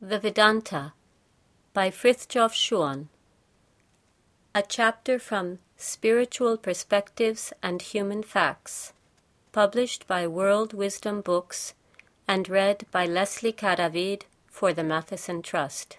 The Vedanta by Frithjof Schuon. A chapter from Spiritual Perspectives and Human Facts, published by World Wisdom Books and read by Leslie Cadavid for the Matheson Trust.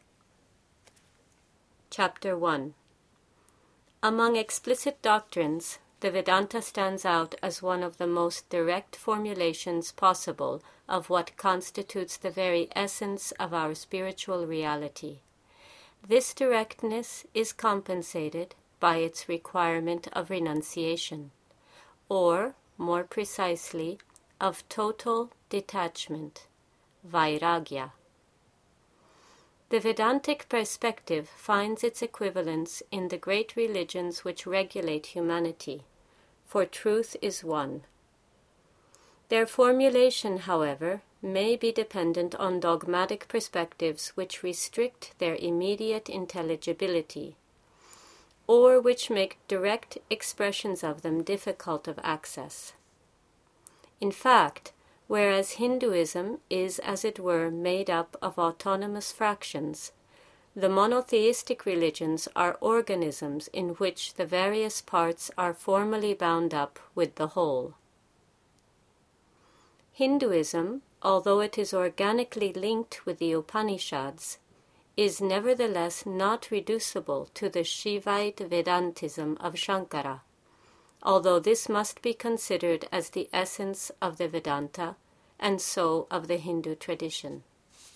Chapter 1. Among explicit doctrines, the Vedanta stands out as one of the most direct formulations possible of what constitutes the very essence of our spiritual reality. This directness is compensated by its requirement of renunciation, or, more precisely, of total detachment, vairagya. The Vedantic perspective finds its equivalence in the great religions which regulate humanity, for truth is one. Their formulation, however, may be dependent on dogmatic perspectives which restrict their immediate intelligibility, or which make direct expressions of them difficult of access. In fact, whereas Hinduism is, as it were, made up of autonomous fractions, the monotheistic religions are organisms in which the various parts are formally bound up with the whole. Hinduism, although it is organically linked with the Upanishads, is nevertheless not reducible to the Shivaite Vedantism of Shankara, although this must be considered as the essence of the Vedanta and so of the Hindu tradition.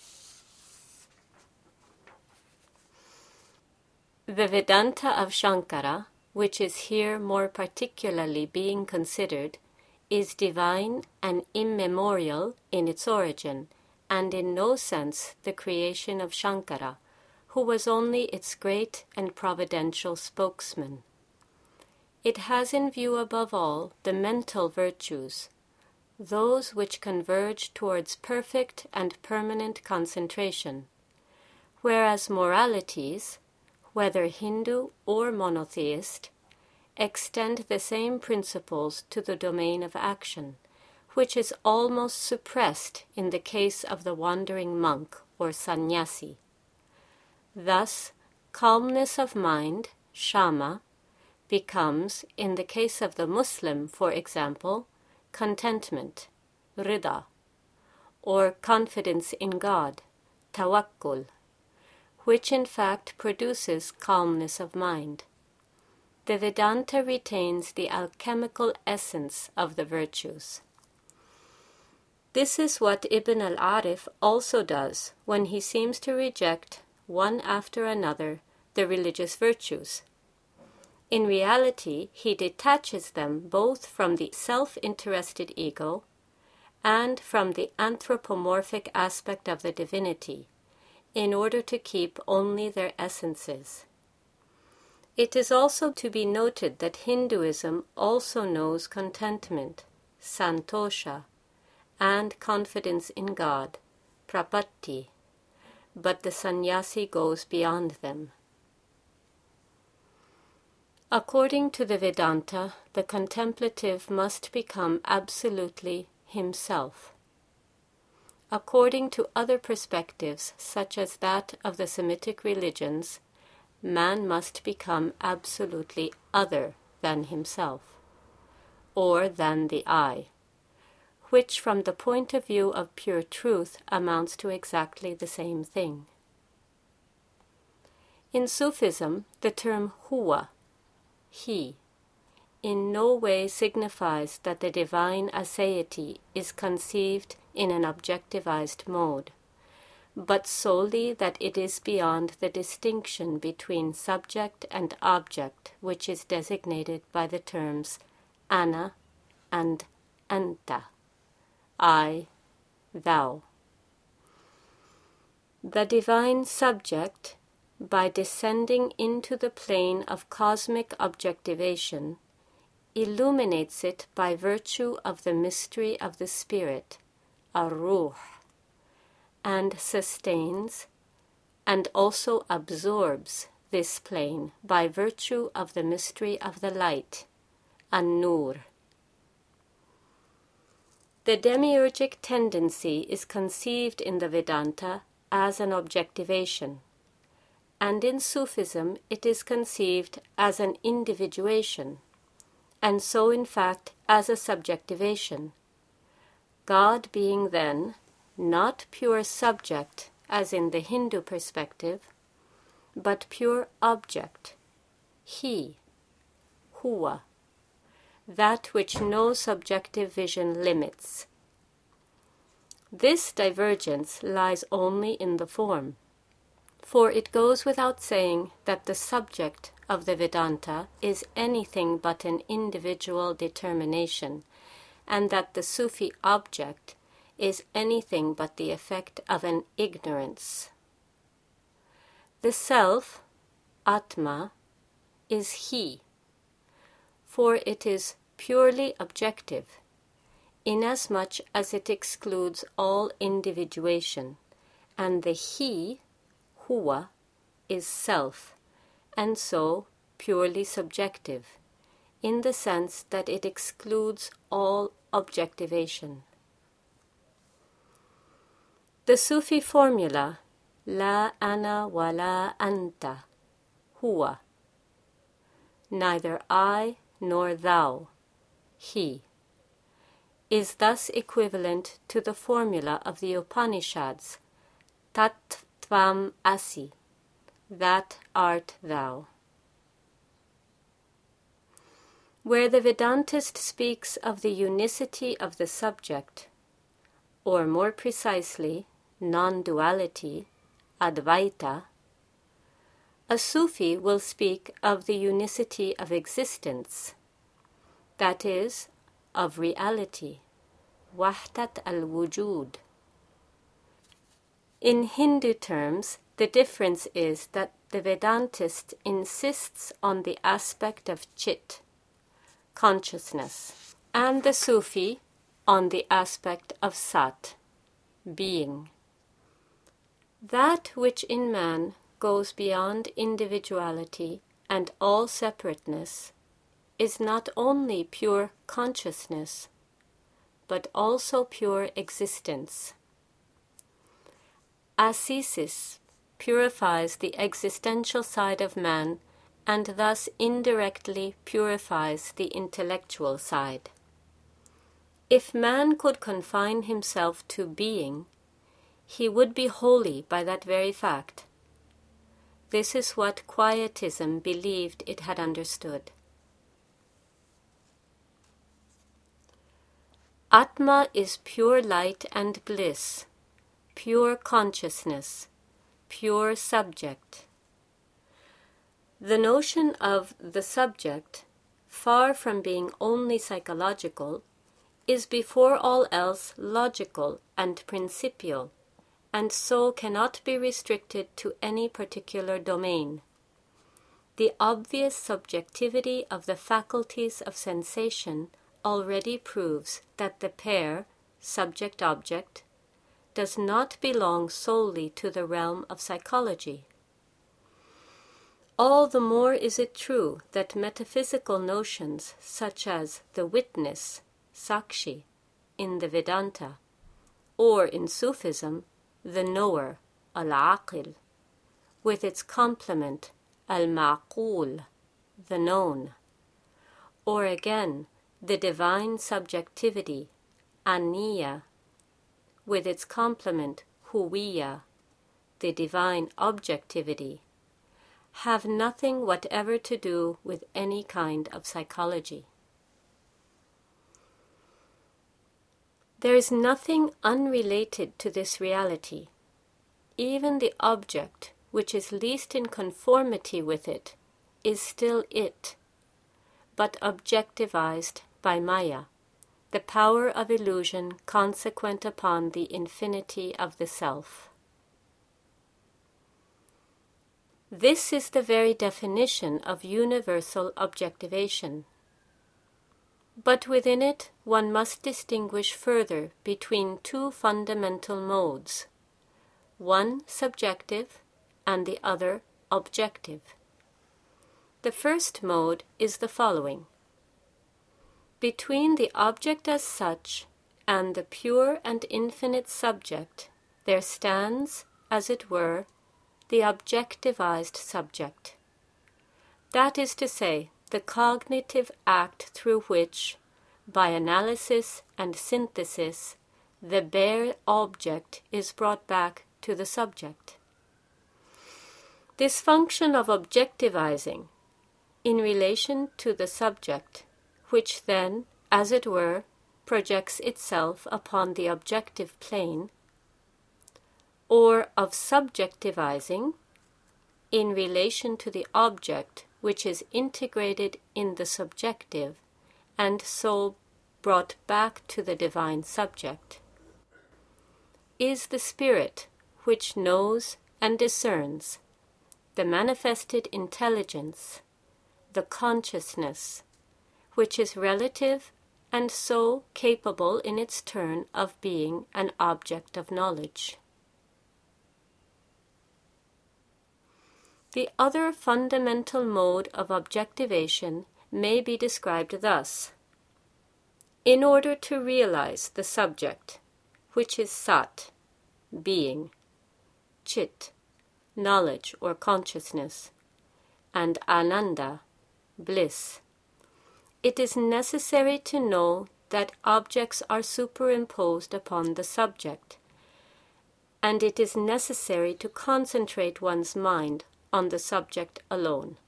The Vedanta of Shankara, which is here more particularly being considered, is divine and immemorial in its origin, and in no sense the creation of Shankara, who was only its great and providential spokesman. It has in view above all the mental virtues, those which converge towards perfect and permanent concentration, whereas moralities, whether Hindu or monotheist, extend the same principles to the domain of action, which is almost suppressed in the case of the wandering monk or sannyasi. Thus, calmness of mind, shama, becomes, in the case of the Muslim, for example, contentment, rida, or confidence in God, tawakkul, which in fact produces calmness of mind. The Vedanta retains the alchemical essence of the virtues. This is what Ibn al-Arif also does when he seems to reject, one after another, the religious virtues. In reality, he detaches them both from the self-interested ego and from the anthropomorphic aspect of the divinity, in order to keep only their essences. It is also to be noted that Hinduism also knows contentment, santosha, and confidence in God, prapatti, but the sannyasi goes beyond them. According to the Vedanta, the contemplative must become absolutely himself. According to other perspectives, such as that of the Semitic religions, man must become absolutely other than himself, or than the I, which from the point of view of pure truth amounts to exactly the same thing. In Sufism, the term huwa, he, in no way signifies that the divine aseity is conceived in an objectivized mode, but solely that it is beyond the distinction between subject and object, which is designated by the terms ana and anta, I, thou. The divine subject, by descending into the plane of cosmic objectivation, illuminates it by virtue of the mystery of the spirit, ar-ruh, and sustains and also absorbs this plane by virtue of the mystery of the light, an-nur. The demiurgic tendency is conceived in the Vedanta as an objectivation, and in Sufism it is conceived as an individuation, and so in fact as a subjectivation, God being then not pure subject as in the Hindu perspective, but pure object, He, Huwa, that which no subjective vision limits. This divergence lies only in the form, for it goes without saying that the subject of the Vedanta is anything but an individual determination, and that the Sufi object is anything but the effect of an ignorance. The self, Atma, is He, for it is purely objective, inasmuch as it excludes all individuation, and the He, Huwa, is self, and so purely subjective, in the sense that it excludes all objectivation. The Sufi formula, La ana wa la anta, Huwa, neither I nor thou, He, is thus equivalent to the formula of the Upanishads, Tat Tvam Asi, that art thou. Where the Vedantist speaks of the unicity of the subject, or more precisely, non-duality, Advaita, a Sufi will speak of the unicity of existence, that is, of reality, Wahdat al-Wujud. In Hindu terms, the difference is that the Vedantist insists on the aspect of Chit, consciousness, and the Sufi on the aspect of Sat, being. That which in man goes beyond individuality and all separateness is not only pure consciousness, but also pure existence. Ascesis purifies the existential side of man and thus indirectly purifies the intellectual side. If man could confine himself to being, he would be holy by that very fact. This is what Quietism believed it had understood. Atma is pure light and bliss, pure consciousness, pure subject. The notion of the subject, far from being only psychological, is before all else logical and principial, and so cannot be restricted to any particular domain. The obvious subjectivity of the faculties of sensation already proves that the pair, subject-object, does not belong solely to the realm of psychology. All the more is it true that metaphysical notions such as the witness, Sakshi, in the Vedanta, or in Sufism, the knower, al-aqil, with its complement, al-ma'qul, the known, or again, the divine subjectivity, aniya, with its complement, huwiya, the divine objectivity, have nothing whatever to do with any kind of psychology. There is nothing unrelated to this reality. Even the object, which is least in conformity with it, is still it, but objectivized by Maya, the power of illusion consequent upon the infinity of the self. This is the very definition of universal objectivation. But within it, one must distinguish further between two fundamental modes, one subjective and the other objective. The first mode is the following. Between the object as such and the pure and infinite subject, there stands, as it were, the objectivized subject. That is to say, the cognitive act through which, by analysis and synthesis, the bare object is brought back to the subject. This function of objectivizing in relation to the subject, which then, as it were, projects itself upon the objective plane, or of subjectivizing in relation to the object which is integrated in the subjective and so brought back to the divine subject, is the spirit which knows and discerns, the manifested intelligence, the consciousness, which is relative and so capable in its turn of being an object of knowledge. The other fundamental mode of objectivation may be described thus. In order to realize the subject, which is sat, being, chit, knowledge or consciousness, and ananda, bliss, it is necessary to know that objects are superimposed upon the subject, and it is necessary to concentrate one's mind on the subject alone.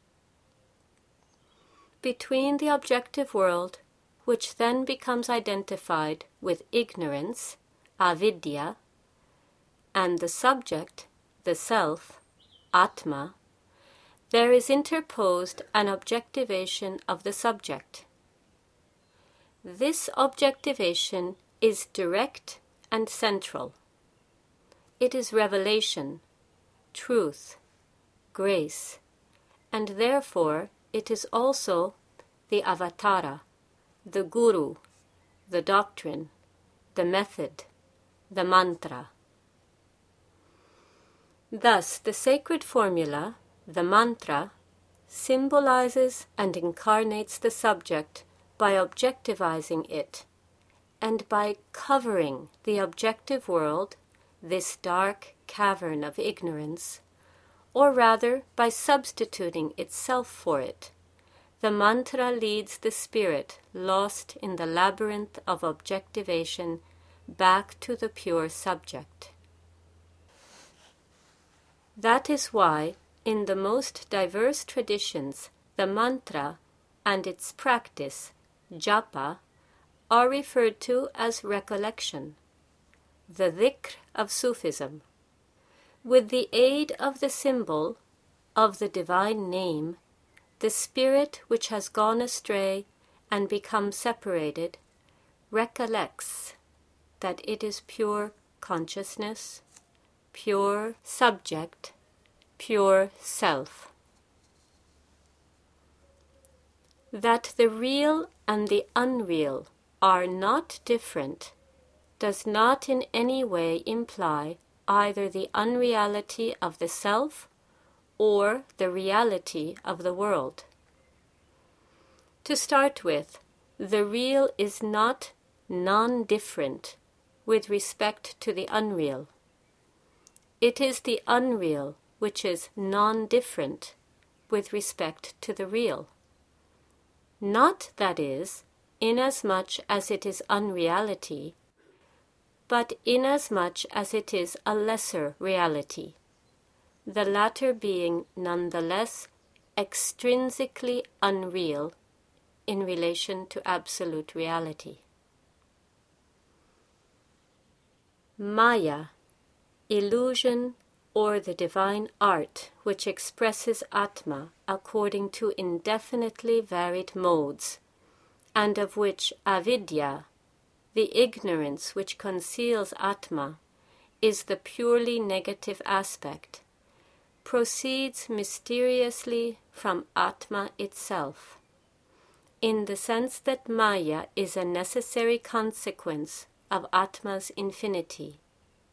Between the objective world, which then becomes identified with ignorance, avidya, and the subject, the self, atma, there is interposed an objectivation of the subject. This objectivation is direct and central. It is revelation, truth, grace, and therefore it is also the avatara, the guru, the doctrine, the method, the mantra. Thus, the sacred formula, the mantra, symbolizes and incarnates the subject by objectivizing it, and by covering the objective world, this dark cavern of ignorance, or rather by substituting itself for it. The mantra leads the spirit lost in the labyrinth of objectivation back to the pure subject. That is why, in the most diverse traditions, the mantra and its practice, japa, are referred to as recollection, the dhikr of Sufism. With the aid of the symbol of the divine name, the spirit which has gone astray and become separated recollects that it is pure consciousness, pure subject, pure self. That the real and the unreal are not different does not in any way imply either the unreality of the self or the reality of the world. To start with, the real is not non-different with respect to the unreal. It is the unreal which is non-different with respect to the real. Not, that is, inasmuch as it is unreality, but inasmuch as it is a lesser reality, the latter being nonetheless extrinsically unreal in relation to absolute reality. Maya, illusion, or the divine art which expresses Atma according to indefinitely varied modes, and of which avidya, the ignorance which conceals Atma, is the purely negative aspect, proceeds mysteriously from Atma itself, in the sense that Maya is a necessary consequence of Atma's infinity.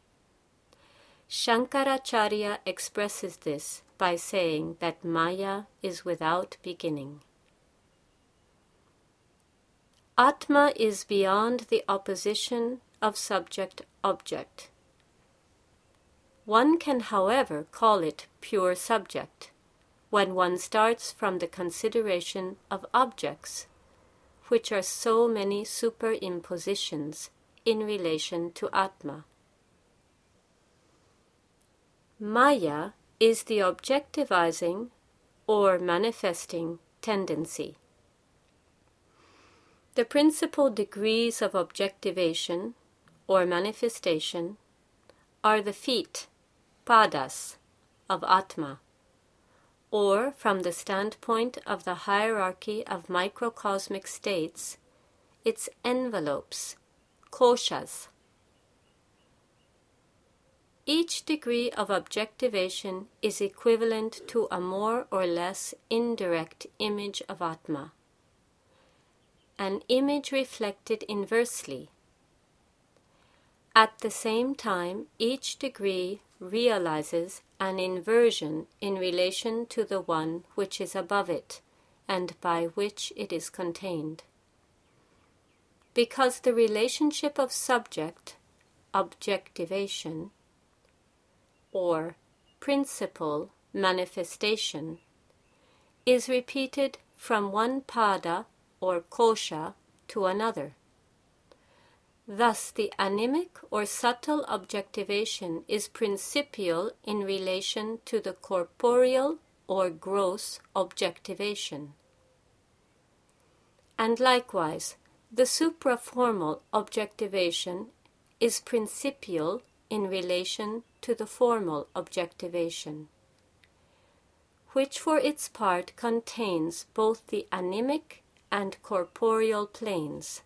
Shankaracharya expresses this by saying that Maya is without beginning. Atma is beyond the opposition of subject-object. One can, however, call it pure subject when one starts from the consideration of objects, which are so many superimpositions in relation to Atma. Maya is the objectivizing or manifesting tendency. The principal degrees of objectivation or manifestation are the feet, padas, of Atma, or from the standpoint of the hierarchy of microcosmic states, its envelopes, koshas. Each degree of objectivation is equivalent to a more or less indirect image of Atma, an image reflected inversely. At the same time, each degree realizes an inversion in relation to the one which is above it and by which it is contained. Because the relationship of subject, objectivation, or principle, manifestation, is repeated from one pada or kosha to another. Thus, the animic or subtle objectivation is principial in relation to the corporeal or gross objectivation. And likewise, the supraformal objectivation is principial in relation to the formal objectivation, which for its part contains both the animic and corporeal planes.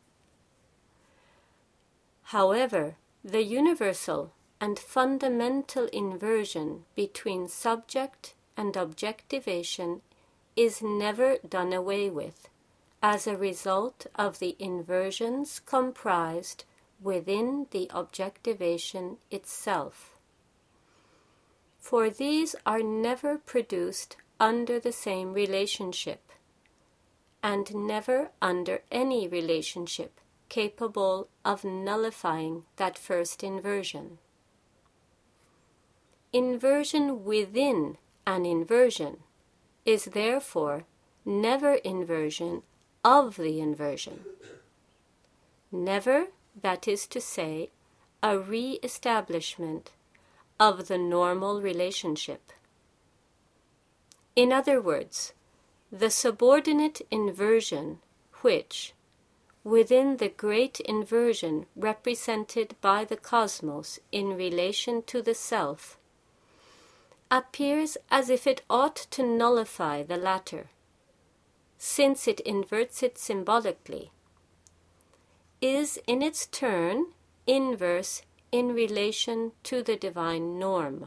However, the universal and fundamental inversion between subject and objectivation is never done away with as a result of the inversions comprised within the objectivation itself. For these are never produced under the same relationship, and never under any relationship capable of nullifying that first inversion. Inversion within an inversion is therefore never inversion of the inversion. Never, that is to say, a re-establishment of the normal relationship. In other words, the subordinate inversion which, within the great inversion represented by the cosmos in relation to the self, appears as if it ought to nullify the latter, since it inverts it symbolically, is in its turn inverse in relation to the divine norm.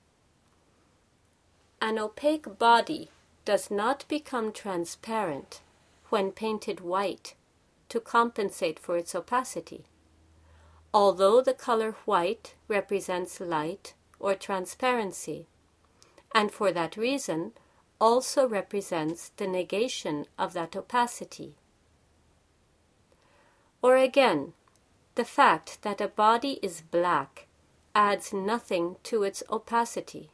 An opaque body does not become transparent when painted white to compensate for its opacity, although the color white represents light or transparency, and for that reason also represents the negation of that opacity. Or again, the fact that a body is black adds nothing to its opacity.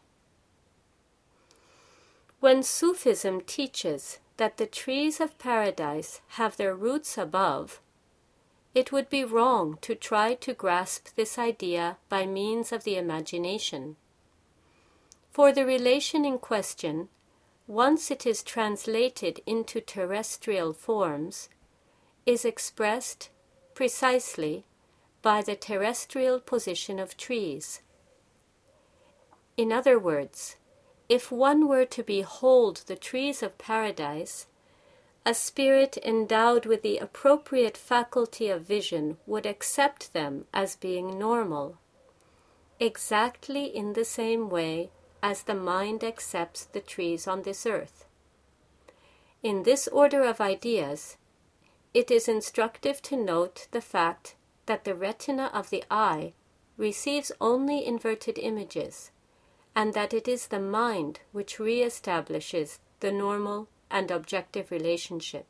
When Sufism teaches that the trees of paradise have their roots above, it would be wrong to try to grasp this idea by means of the imagination. For the relation in question, once it is translated into terrestrial forms, is expressed precisely by the terrestrial position of trees. In other words, if one were to behold the trees of paradise, a spirit endowed with the appropriate faculty of vision would accept them as being normal, exactly in the same way as the mind accepts the trees on this earth. In this order of ideas, it is instructive to note the fact that the retina of the eye receives only inverted images, and that it is the mind which re-establishes the normal and objective relationship.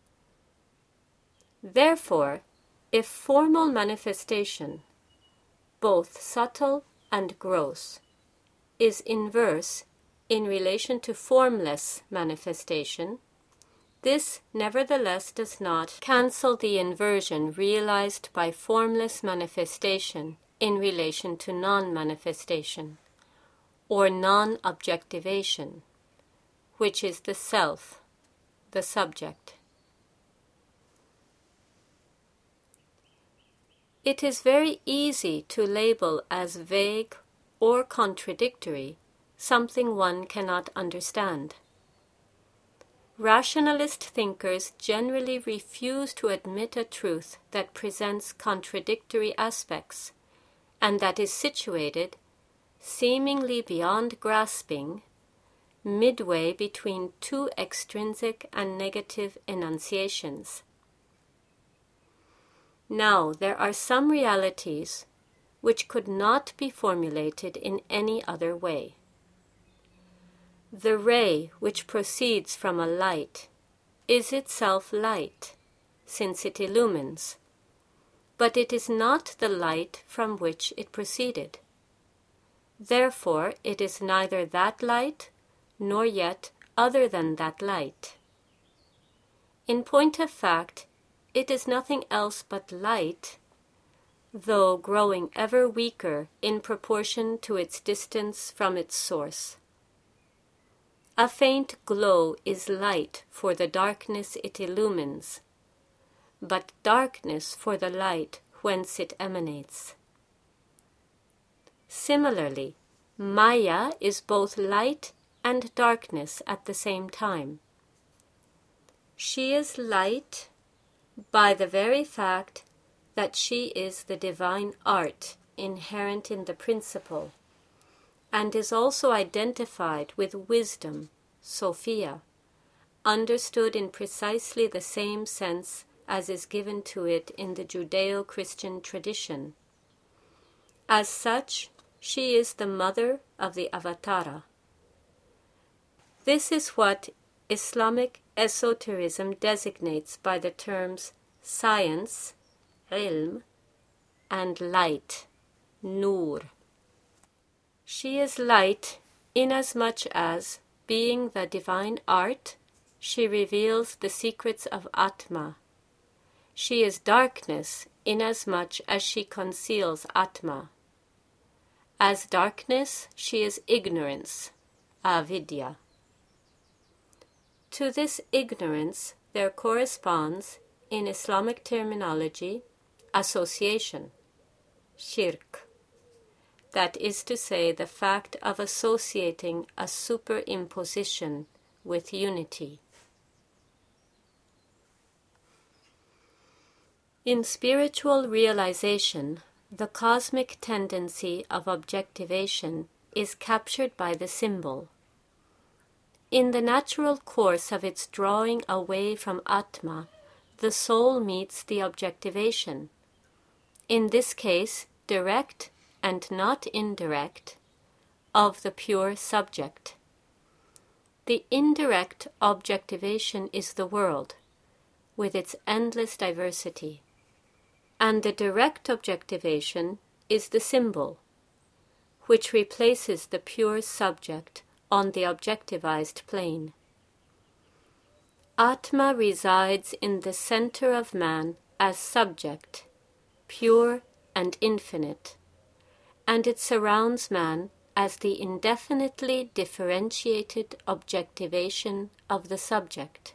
Therefore, if formal manifestation, both subtle and gross, is inverse in relation to formless manifestation, this nevertheless does not cancel the inversion realized by formless manifestation in relation to non-manifestation, or non-objectivation, which is the self, the subject. It is very easy to label as vague or contradictory something one cannot understand. Rationalist thinkers generally refuse to admit a truth that presents contradictory aspects and that is situated, seemingly beyond grasping, midway between two extrinsic and negative enunciations. Now, there are some realities which could not be formulated in any other way. The ray which proceeds from a light is itself light, since it illumines, but it is not the light from which it proceeded. Therefore, it is neither that light, nor yet other than that light. In point of fact, it is nothing else but light, though growing ever weaker in proportion to its distance from its source. A faint glow is light for the darkness it illumines, but darkness for the light whence it emanates. Similarly, Maya is both light and darkness at the same time. She is light by the very fact that she is the divine art inherent in the principle, and is also identified with wisdom, Sophia, understood in precisely the same sense as is given to it in the Judeo-Christian tradition. As such, she is the mother of the Avatara. This is what Islamic esotericism designates by the terms science, ilm, and light, nur. She is light inasmuch as, being the divine art, she reveals the secrets of Atma. She is darkness inasmuch as she conceals Atma. As darkness, she is ignorance, avidya. To this ignorance there corresponds, in Islamic terminology, association, shirk. That is to say, the fact of associating a superimposition with unity. In spiritual realization, the cosmic tendency of objectivation is captured by the symbol. In the natural course of its drawing away from Atma, the soul meets the objectivation. In this case, direct and not indirect, of the pure subject. The indirect objectivation is the world, with its endless diversity, and the direct objectivation is the symbol, which replaces the pure subject on the objectivized plane. Atma resides in the center of man as subject, pure and infinite, and it surrounds man as the indefinitely differentiated objectivation of the subject.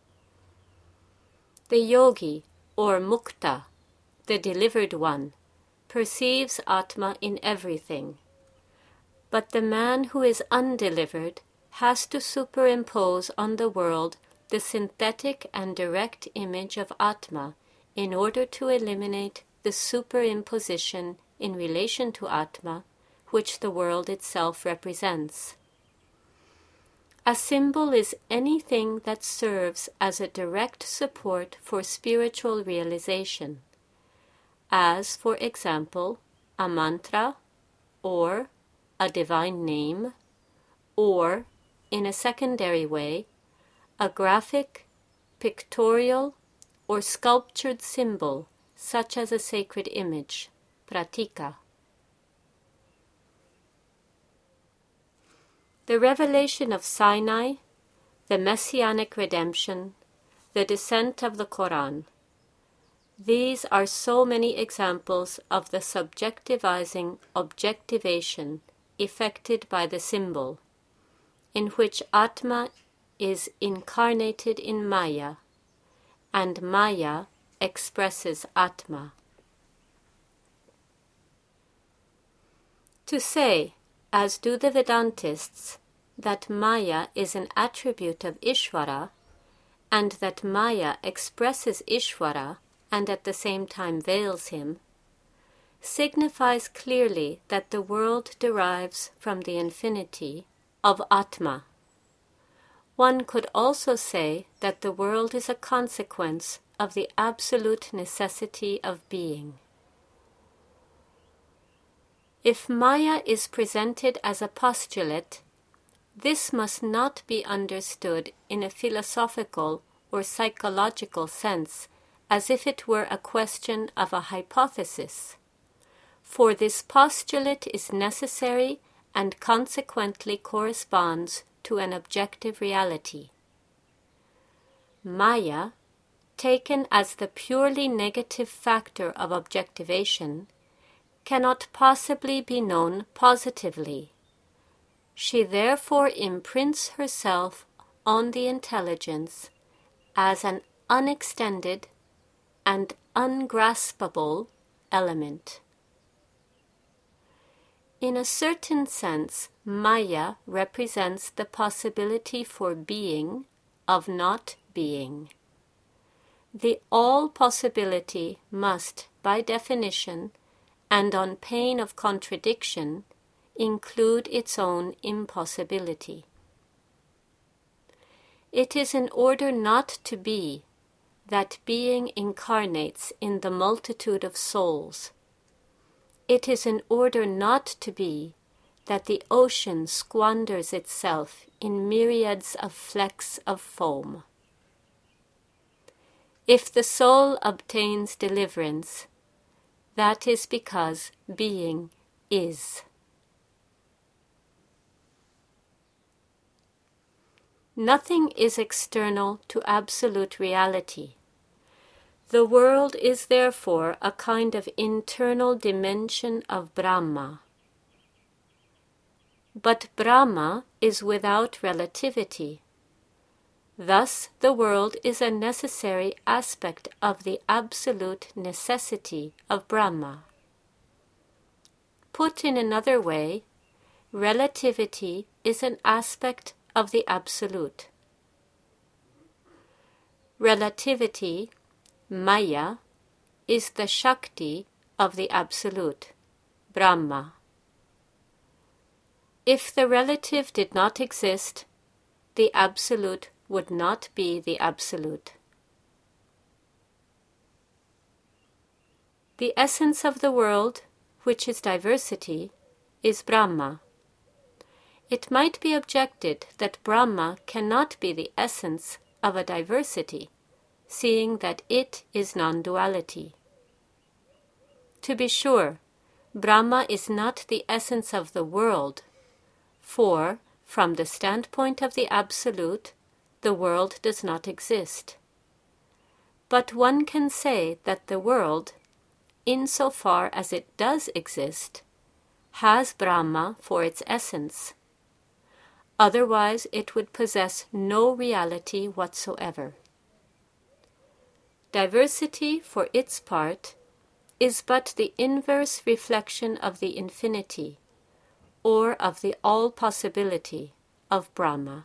The yogi, or mukta, the delivered one, perceives Atma in everything, but the man who is undelivered has to superimpose on the world the synthetic and direct image of Atma in order to eliminate the superimposition in relation to Atma, which the world itself represents. A symbol is anything that serves as a direct support for spiritual realization, as, for example, a mantra, or a divine name, or, in a secondary way, a graphic, pictorial, or sculptured symbol such as a sacred image, pratika. The revelation of Sinai, the messianic redemption, the descent of the Quran. These are so many examples of the subjectivizing objectivation effected by the symbol, in which Atma is incarnated in Maya, and Maya expresses Atma. To say, as do the Vedantists, that Maya is an attribute of Ishvara, and that Maya expresses Ishvara and at the same time veils him, signifies clearly that the world derives from the infinity of Atma. One could also say that the world is a consequence of the absolute necessity of being. If Maya is presented as a postulate, this must not be understood in a philosophical or psychological sense as if it were a question of a hypothesis, for this postulate is necessary and consequently corresponds to an objective reality. Maya, taken as the purely negative factor of objectivation, cannot possibly be known positively. She therefore imprints herself on the intelligence as an unextended and ungraspable element. In a certain sense, Maya represents the possibility for being of not being. The all possibility must, by definition, and on pain of contradiction, include its own impossibility. It is in order not to be that being incarnates in the multitude of souls. It is in order not to be that the ocean squanders itself in myriads of flecks of foam. If the soul obtains deliverance, that is because being is. Nothing is external to absolute reality. The world is therefore a kind of internal dimension of Brahma. But Brahma is without relativity. Thus the world is a necessary aspect of the absolute necessity of Brahma. Put in another way, relativity is an aspect of the absolute. Relativity, Maya, is the Shakti of the absolute, Brahma. If the relative did not exist, the absolute would not be the absolute. The essence of the world, which is diversity, is Brahma. It might be objected that Brahma cannot be the essence of a diversity, seeing that it is non-duality. To be sure, Brahma is not the essence of the world, for, from the standpoint of the Absolute, the world does not exist. But one can say that the world, insofar as it does exist, has Brahma for its essence. Otherwise it would possess no reality whatsoever. Diversity, for its part, is but the inverse reflection of the infinity, or of the all-possibility of Brahma.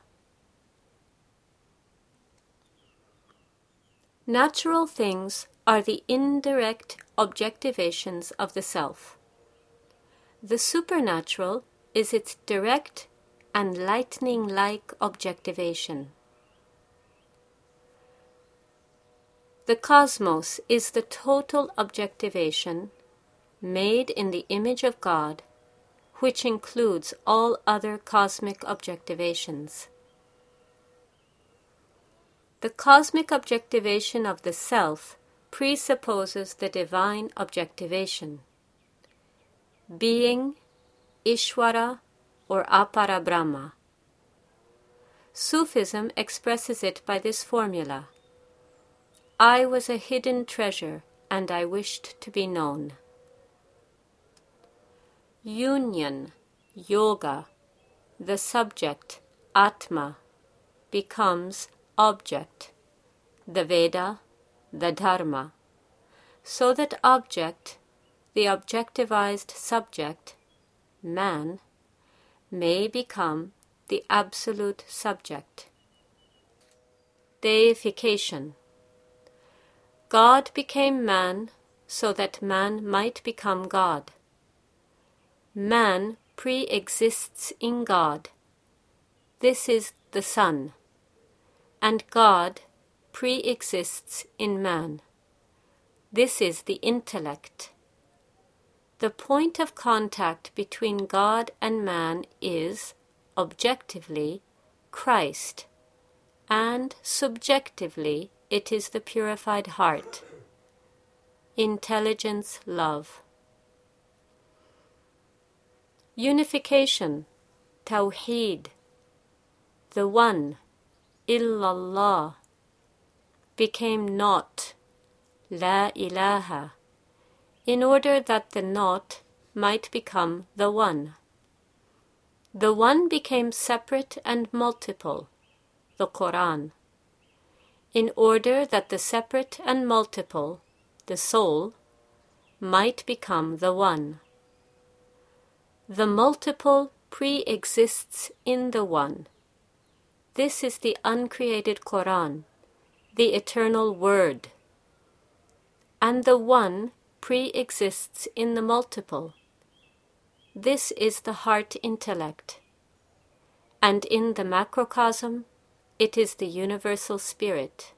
Natural things are the indirect objectivations of the self. The supernatural is its direct and lightning-like objectivation. The cosmos is the total objectivation, made in the image of God, which includes all other cosmic objectivations. The cosmic objectivation of the self presupposes the divine objectivation. Being, Ishvara, or Apara Brahma Sufism expresses it by this formula: I was a hidden treasure, and I wished to be known. Union, yoga, the subject, Atma, becomes object, the Veda, the Dharma, so that object, the objectivized subject, man, may become the absolute subject. Deification. God became man so that man might become God. Man pre-exists in God. This is the Son. And God pre-exists in man. This is the intellect. The point of contact between God and man is, objectively, Christ, and subjectively it is the purified heart. Intelligence, love. Unification, Tawheed, the One, Illallah, became naught, La ilaha, in order that the naught might become the One. The One became separate and multiple, the Quran, in order that the separate and multiple, the soul, might become the One. The multiple pre-exists in the One. This is the uncreated Quran, the eternal Word. And the One pre-exists in the multiple. This is the heart intellect. And in the macrocosm, it is the universal spirit.